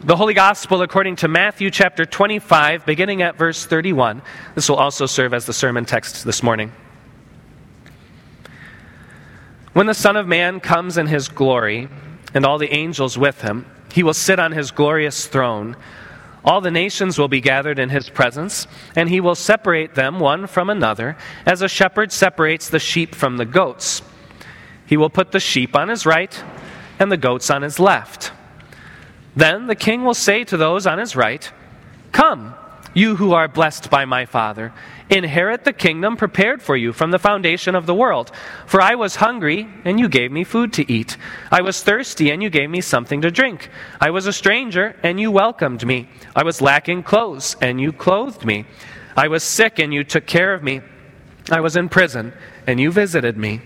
The Holy Gospel according to Matthew chapter 25, beginning at verse 31. This will also serve as the sermon text this morning. When the Son of Man comes in his glory, and all the angels with him, he will sit on his glorious throne. All the nations will be gathered in his presence, and he will separate them one from another, as a shepherd separates the sheep from the goats. He will put the sheep on his right, and the goats on his left. Then the king will say to those on his right, "Come, you who are blessed by my Father, inherit the kingdom prepared for you from the foundation of the world. For I was hungry, and you gave me food to eat. I was thirsty, and you gave me something to drink. I was a stranger, and you welcomed me. I was lacking clothes, and you clothed me. I was sick, and you took care of me. I was in prison, and you visited me."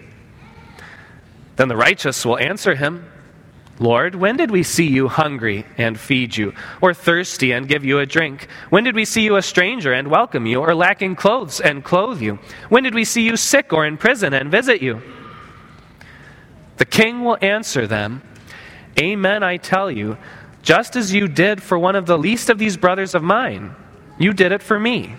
Then the righteous will answer him, "Lord, when did we see you hungry and feed you, or thirsty and give you a drink? When did we see you a stranger and welcome you, or lacking clothes and clothe you? When did we see you sick or in prison and visit you?" The king will answer them, "Amen, I tell you, just as you did for one of the least of these brothers of mine, you did it for me."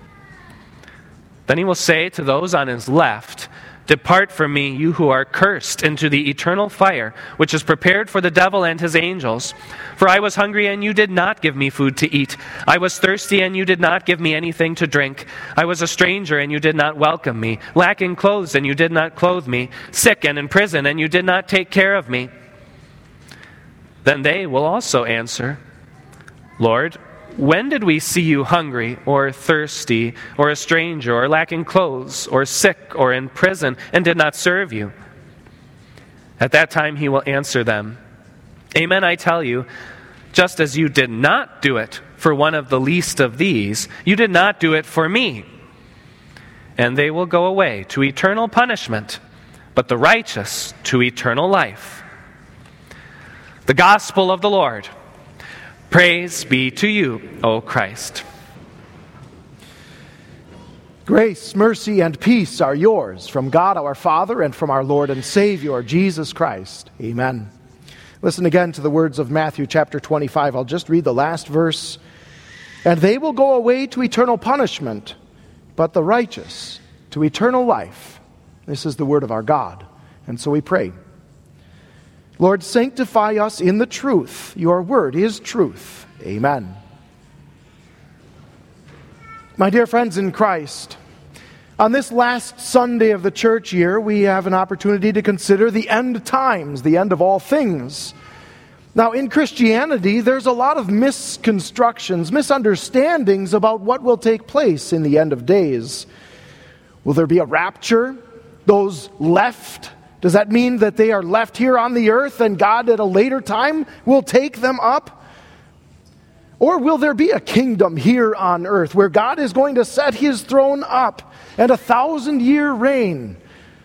Then he will say to those on his left, "Depart from me, you who are cursed, into the eternal fire, which is prepared for the devil and his angels. For I was hungry, and you did not give me food to eat. I was thirsty, and you did not give me anything to drink. I was a stranger, and you did not welcome me. Lacking clothes, and you did not clothe me. Sick and in prison, and you did not take care of me." Then they will also answer, "Lord, when did we see you hungry, or thirsty, or a stranger, or lacking clothes, or sick, or in prison, and did not serve you?" At that time he will answer them, "Amen, I tell you, just as you did not do it for one of the least of these, you did not do it for me." And they will go away to eternal punishment, but the righteous to eternal life. The Gospel of the Lord. Praise be to you, O Christ. Grace, mercy, and peace are yours from God our Father and from our Lord and Savior, Jesus Christ. Amen. Listen again to the words of Matthew chapter 25. I'll just read the last verse. "And they will go away to eternal punishment, but the righteous to eternal life." This is the word of our God. And so we pray. Lord, sanctify us in the truth. Your word is truth. Amen. My dear friends in Christ, on this last Sunday of the church year, we have an opportunity to consider the end times, the end of all things. Now, in Christianity, there's a lot of misconstructions, misunderstandings about what will take place in the end of days. Will there be a rapture? Those left, does that mean that they are left here on the earth and God at a later time will take them up? Or will there be a kingdom here on earth where God is going to set his throne up and 1,000-year reign?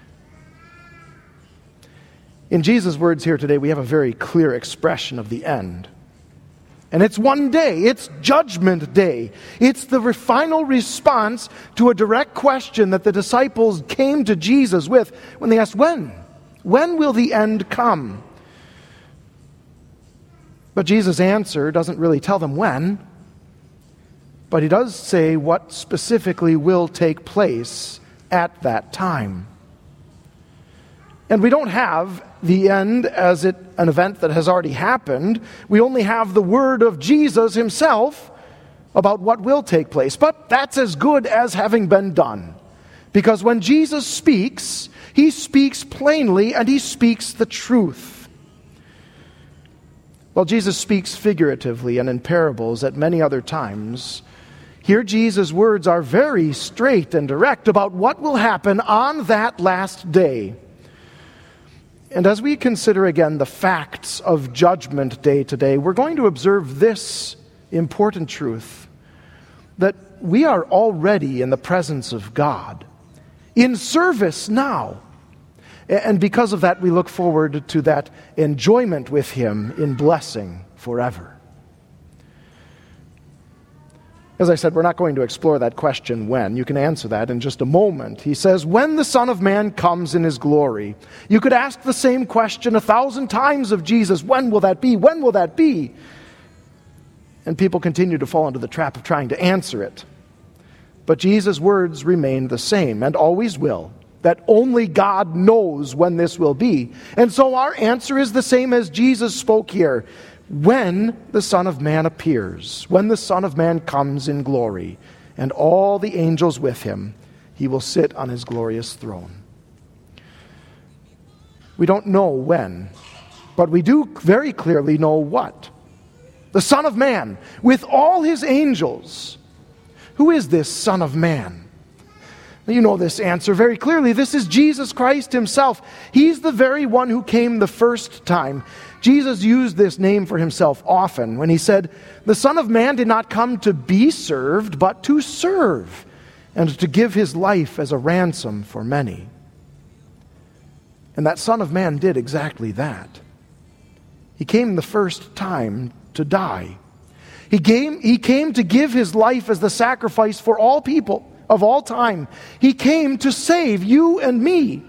In Jesus' words here today, we have a very clear expression of the end. And it's one day. It's Judgment Day. It's the final response to a direct question that the disciples came to Jesus with when they asked, when? When will the end come? But Jesus' answer doesn't really tell them when, but he does say what specifically will take place at that time. And we don't have the end as an event that has already happened. We only have the word of Jesus himself about what will take place. But that's as good as having been done. Because when Jesus speaks, he speaks plainly and he speaks the truth. While Jesus speaks figuratively and in parables at many other times, here Jesus' words are very straight and direct about what will happen on that last day. And as we consider again the facts of Judgment Day today, we're going to observe this important truth, that we are already in the presence of God, in service now. And because of that, we look forward to that enjoyment with him in blessing forever. As I said, we're not going to explore that question when. You can answer that in just a moment. He says, when the Son of Man comes in his glory. You could ask the same question 1,000 times of Jesus. When will that be? When will that be? And people continue to fall into the trap of trying to answer it. But Jesus' words remain the same and always will, that only God knows when this will be. And so our answer is the same as Jesus spoke here. When the Son of Man appears, when the Son of Man comes in glory, and all the angels with him, he will sit on his glorious throne. We don't know when, but we do very clearly know what. The Son of Man, with all his angels. Who is this Son of Man? You know this answer very clearly. This is Jesus Christ himself. He's the very one who came the first time. Jesus used this name for himself often when he said, "The Son of Man did not come to be served, but to serve, and to give his life as a ransom for many." And that Son of Man did exactly that. He came the first time to die. He came to give his life as the sacrifice for all people of all time. He came to save you and me.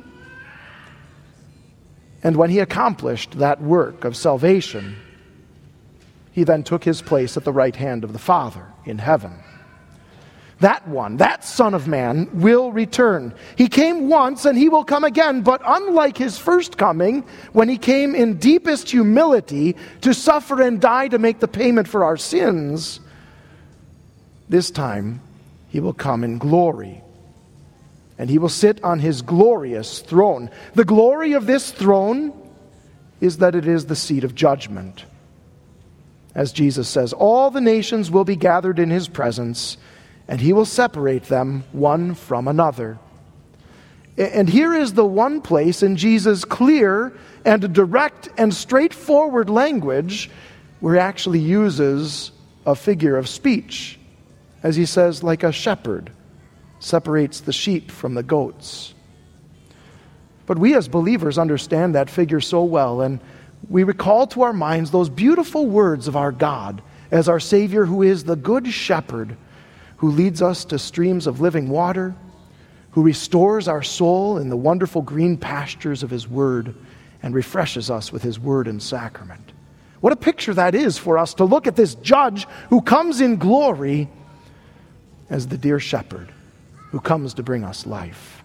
And when he accomplished that work of salvation, he then took his place at the right hand of the Father in heaven. That one, that Son of Man, will return. He came once and he will come again, but unlike his first coming, when he came in deepest humility to suffer and die to make the payment for our sins, this time he will come in glory. And he will sit on his glorious throne. The glory of this throne is that it is the seat of judgment. As Jesus says, all the nations will be gathered in his presence, and he will separate them one from another. And here is the one place in Jesus' clear and direct and straightforward language where he actually uses a figure of speech. As he says, like a shepherd separates the sheep from the goats. But we as believers understand that figure so well, and we recall to our minds those beautiful words of our God as our Savior, who is the good shepherd, who leads us to streams of living water, who restores our soul in the wonderful green pastures of his word, and refreshes us with his word and sacrament. What a picture that is for us to look at this judge who comes in glory as the dear shepherd who comes to bring us life.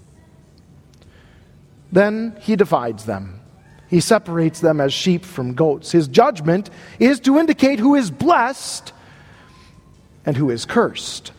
Then he divides them. He separates them as sheep from goats. His judgment is to indicate who is blessed and who is cursed.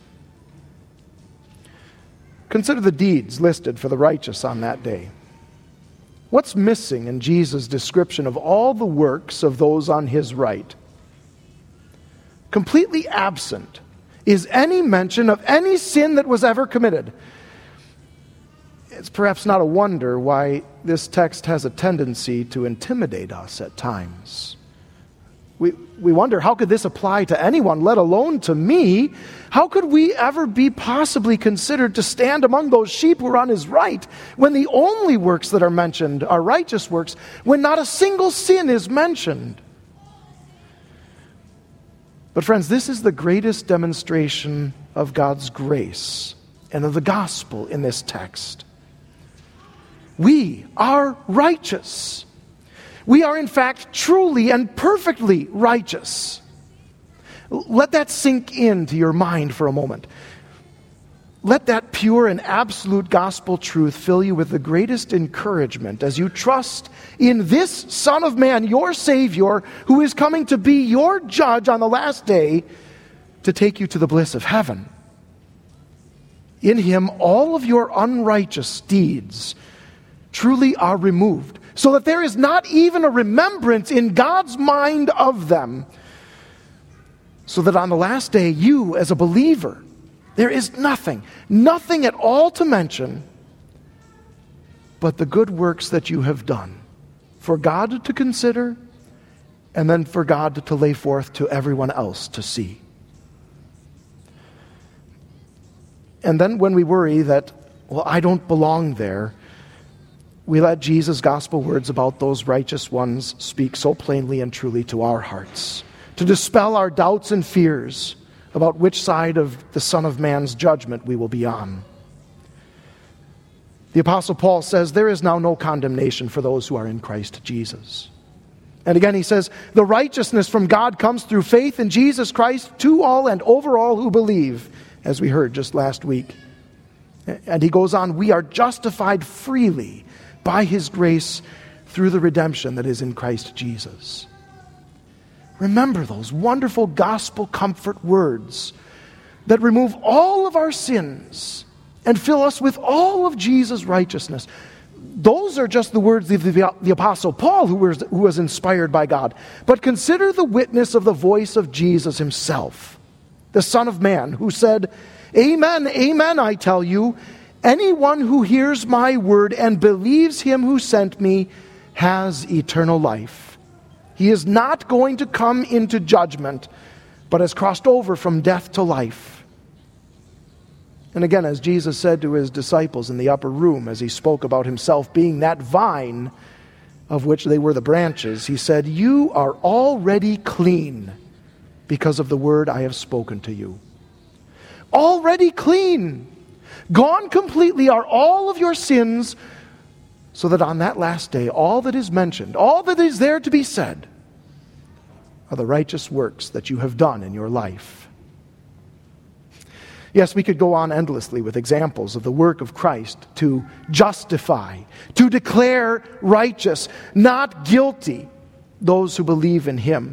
Consider the deeds listed for the righteous on that day. What's missing in Jesus' description of all the works of those on his right? Completely absent is any mention of any sin that was ever committed. It's perhaps not a wonder why this text has a tendency to intimidate us at times. We wonder, how could this apply to anyone, let alone to me? How could we ever be possibly considered to stand among those sheep who are on his right when the only works that are mentioned are righteous works, when not a single sin is mentioned? But friends, this is the greatest demonstration of God's grace and of the gospel in this text. We are righteous. We are in fact truly and perfectly righteous. Let that sink into your mind for a moment. Let that pure and absolute gospel truth fill you with the greatest encouragement as you trust in this Son of Man, your Savior, who is coming to be your judge on the last day to take you to the bliss of heaven. In him, all of your unrighteous deeds truly are removed, so that there is not even a remembrance in God's mind of them, so that on the last day, you as a believer, there is nothing at all to mention but the good works that you have done for God to consider and then for God to lay forth to everyone else to see. And then when we worry that, well, I don't belong there, we let Jesus' gospel words about those righteous ones speak so plainly and truly to our hearts, to dispel our doubts and fears about which side of the Son of Man's judgment we will be on. The Apostle Paul says, there is now no condemnation for those who are in Christ Jesus. And again he says, the righteousness from God comes through faith in Jesus Christ to all and over all who believe, as we heard just last week. And he goes on, we are justified freely by his grace through the redemption that is in Christ Jesus. Remember those wonderful gospel comfort words that remove all of our sins and fill us with all of Jesus' righteousness. Those are just the words of the Apostle Paul, who was inspired by God. But consider the witness of the voice of Jesus himself, the Son of Man, who said, Amen, amen, I tell you, anyone who hears my word and believes him who sent me has eternal life. He is not going to come into judgment, but has crossed over from death to life. And again, as Jesus said to his disciples in the upper room, as he spoke about himself being that vine of which they were the branches, he said, you are already clean because of the word I have spoken to you. Already clean. Gone completely are all of your sins, so that on that last day, all that is mentioned, all that is there to be said, are the righteous works that you have done in your life. Yes, we could go on endlessly with examples of the work of Christ to justify, to declare righteous, not guilty, those who believe in him.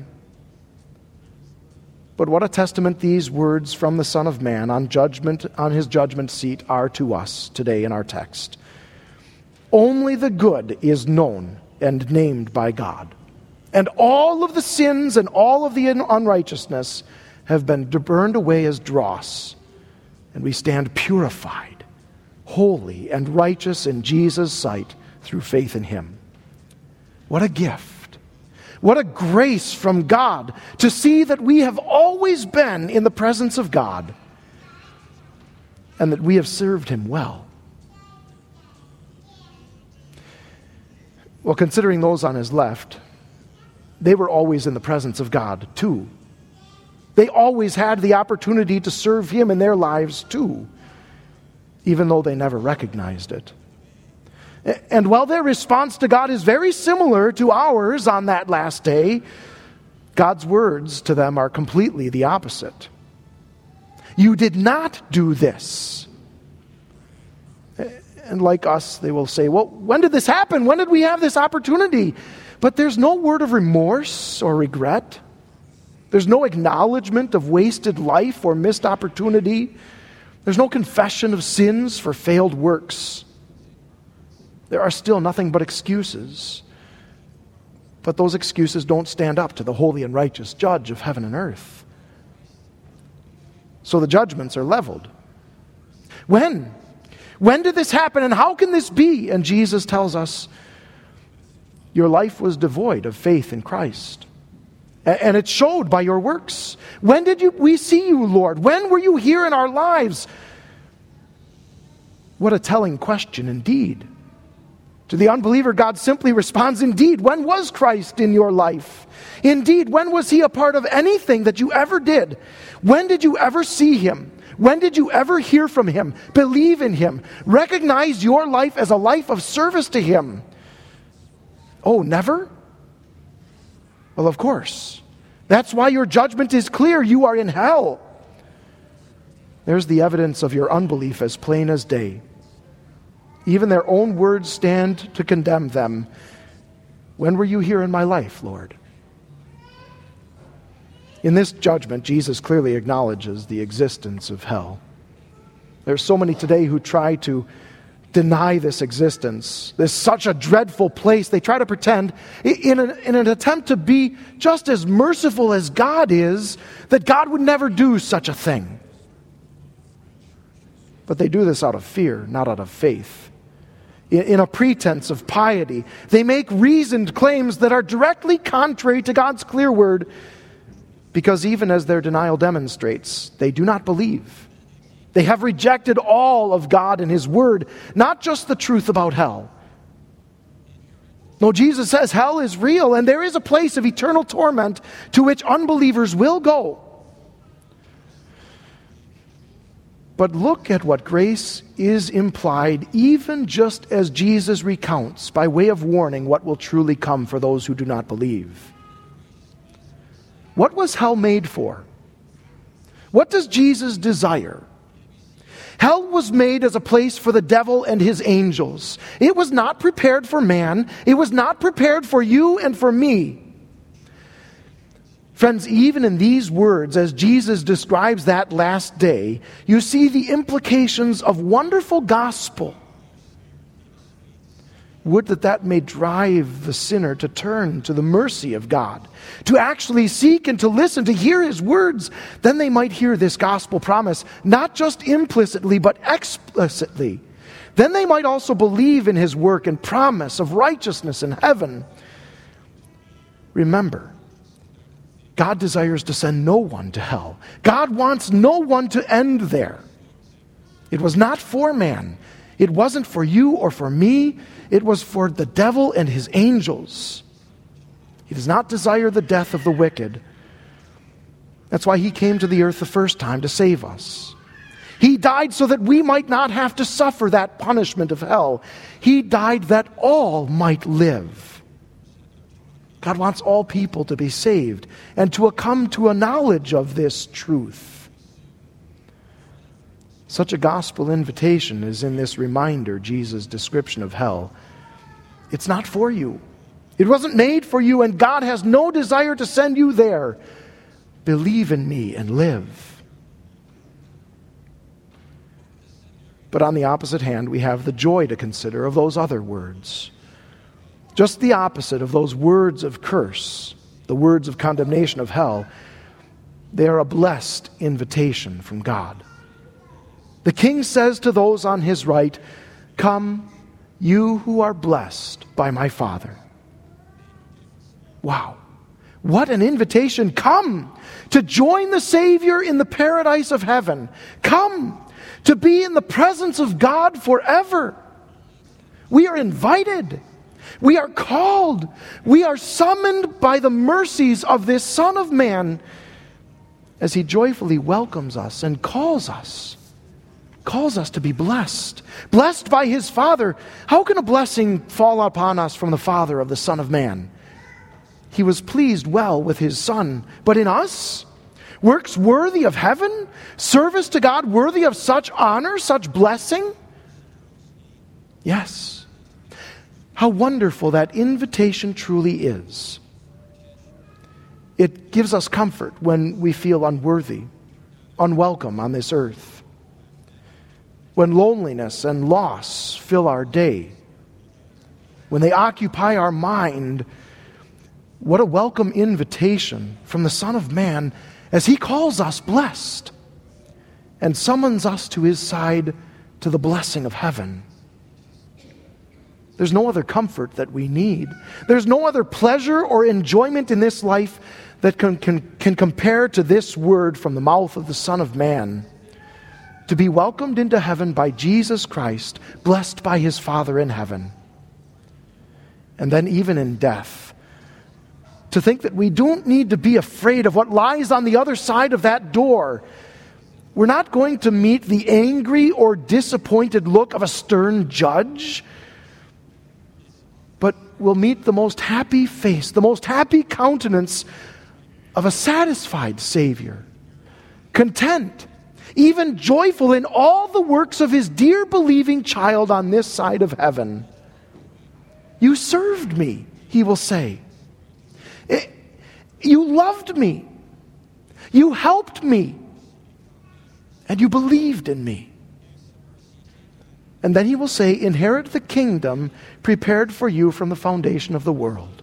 But what a testament these words from the Son of Man on his judgment seat are to us today in our text. Only the good is known and named by God, and all of the sins and all of the unrighteousness have been burned away as dross, and we stand purified, holy, and righteous in Jesus' sight through faith in him. What a gift! What a grace from God to see that we have always been in the presence of God and that we have served him well. Well, considering those on his left, they were always in the presence of God too. They always had the opportunity to serve him in their lives too, even though they never recognized it. And while their response to God is very similar to ours on that last day, God's words to them are completely the opposite. You did not do this. And like us, they will say, well, when did this happen? When did we have this opportunity? But there's no word of remorse or regret. There's no acknowledgement of wasted life or missed opportunity. There's no confession of sins for failed works. There are still nothing but excuses. But those excuses don't stand up to the holy and righteous judge of heaven and earth. So the judgments are leveled. When? When did this happen, and how can this be? And Jesus tells us, your life was devoid of faith in Christ. And it showed by your works. When did we see you, Lord? When were you here in our lives? What a telling question indeed. To the unbeliever, God simply responds, indeed, when was Christ in your life? Indeed, when was he a part of anything that you ever did? When did you ever see him? When did you ever hear from him, believe in him, recognize your life as a life of service to him? Oh, never? Well, of course. That's why your judgment is clear. You are in hell. There's the evidence of your unbelief as plain as day. Even their own words stand to condemn them. When were you here in my life, Lord? In this judgment, Jesus clearly acknowledges the existence of hell. There are so many today who try to deny this existence. There's such a dreadful place. They try to pretend, in an attempt to be just as merciful as God is, that God would never do such a thing. But they do this out of fear, not out of faith. In a pretense of piety, they make reasoned claims that are directly contrary to God's clear word, because even as their denial demonstrates, they do not believe. They have rejected all of God and his word, not just the truth about hell. No, Jesus says hell is real, and there is a place of eternal torment to which unbelievers will go. But look at what grace is implied, even just as Jesus recounts, by way of warning, what will truly come for those who do not believe. What was hell made for? What does Jesus desire? Hell was made as a place for the devil and his angels. It was not prepared for man. It was not prepared for you and for me. Friends, even in these words, as Jesus describes that last day, you see the implications of wonderful gospel. Would that may drive the sinner to turn to the mercy of God, to actually seek and to listen, to hear His words. Then they might hear this gospel promise, not just implicitly, but explicitly. Then they might also believe in His work and promise of righteousness in heaven. Remember, God desires to send no one to hell. God wants no one to end there. It was not for man. It wasn't for you or for me. It was for the devil and his angels. He does not desire the death of the wicked. That's why He came to the earth the first time, to save us. He died so that we might not have to suffer that punishment of hell. He died that all might live. God wants all people to be saved and to come to a knowledge of this truth. Such a gospel invitation is in this reminder, Jesus' description of hell. It's not for you. It wasn't made for you, and God has no desire to send you there. Believe in me and live. But on the opposite hand, we have the joy to consider of those other words. Just the opposite of those words of curse, the words of condemnation of hell. They are a blessed invitation from God. The King says to those on His right, "Come, you who are blessed by my Father." Wow. What an invitation. Come to join the Savior in the paradise of heaven. Come to be in the presence of God forever. We are invited. We are called. We are summoned by the mercies of this Son of Man as He joyfully welcomes us and calls us to be blessed. Blessed by His Father. How can a blessing fall upon us from the Father of the Son of Man? He was pleased well with His Son. But in us, works worthy of heaven, service to God worthy of such honor, such blessing? Yes. How wonderful that invitation truly is. It gives us comfort when we feel unworthy, unwelcome on this earth. When loneliness and loss fill our day, when they occupy our mind, what a welcome invitation from the Son of Man as He calls us blessed and summons us to His side to the blessing of heaven. There's no other comfort that we need. There's no other pleasure or enjoyment in this life that can compare to this word from the mouth of the Son of Man. To be welcomed into heaven by Jesus Christ, blessed by His Father in heaven. And then even in death, to think that we don't need to be afraid of what lies on the other side of that door. We're not going to meet the angry or disappointed look of a stern judge, but we'll meet the most happy face, the most happy countenance of a satisfied Savior, content, even joyful in all the works of His dear believing child on this side of heaven. You served me, He will say. You loved me. You helped me. And you believed in me. And then He will say, inherit the kingdom prepared for you from the foundation of the world.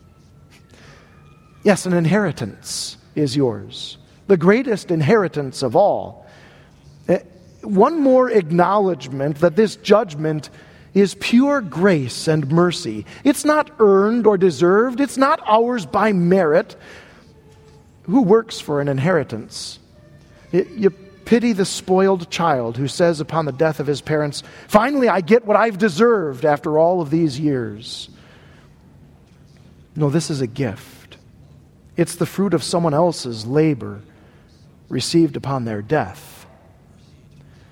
Yes, an inheritance is yours. The greatest inheritance of all. One more acknowledgement that this judgment is pure grace and mercy. It's not earned or deserved. It's not ours by merit. Who works for an inheritance? You pity the spoiled child who says upon the death of his parents, finally I get what I've deserved after all of these years. No, this is a gift. It's the fruit of someone else's labor received upon their death.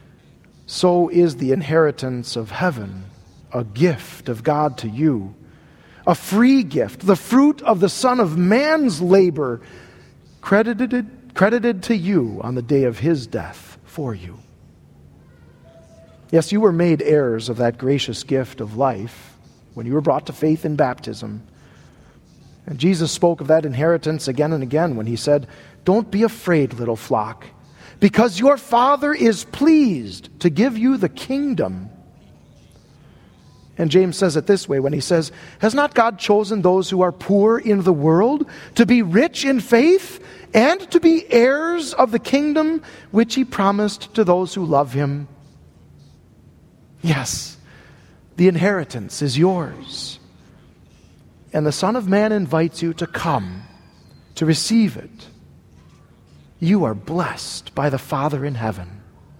so is the inheritance of heaven a gift of God to you, a free gift, the fruit of the Son of Man's labor, credited to you on the day of his death for you. Yes, you were made heirs of that gracious gift of life when you were brought to faith in baptism. And Jesus spoke of that inheritance again and again when he said, "Don't be afraid, little flock, because your Father is pleased to give you the kingdom." And James says it this way when he says, "Has not God chosen those who are poor in the world to be rich in faith and to be heirs of the kingdom which he promised to those who love him?" Yes, the inheritance is yours. And the Son of Man invites you to come, to receive it. You are blessed by the Father in heaven.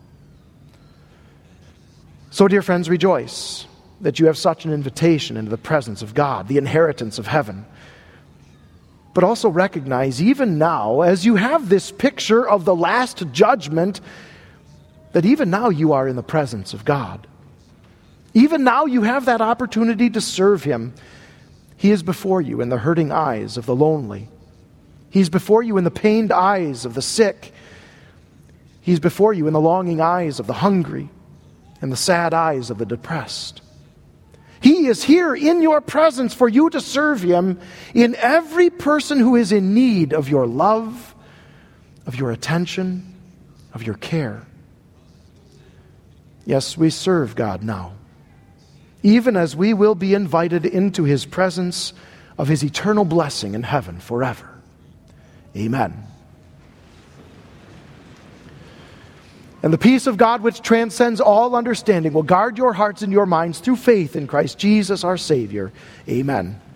So, dear friends, rejoice that you have such an invitation into the presence of God, the inheritance of heaven. But also recognize, even now, as you have this picture of the last judgment, that even now you are in the presence of God. Even now you have that opportunity to serve him. He is before you in the hurting eyes of the lonely. He's before you in the pained eyes of the sick. He's before you in the longing eyes of the hungry and the sad eyes of the depressed. He is here in your presence for you to serve him in every person who is in need of your love, of your attention, of your care. Yes, we serve God now, even as we will be invited into his presence of his eternal blessing in heaven forever. Amen. And the peace of God, which transcends all understanding, will guard your hearts and your minds through faith in Christ Jesus our Savior. Amen.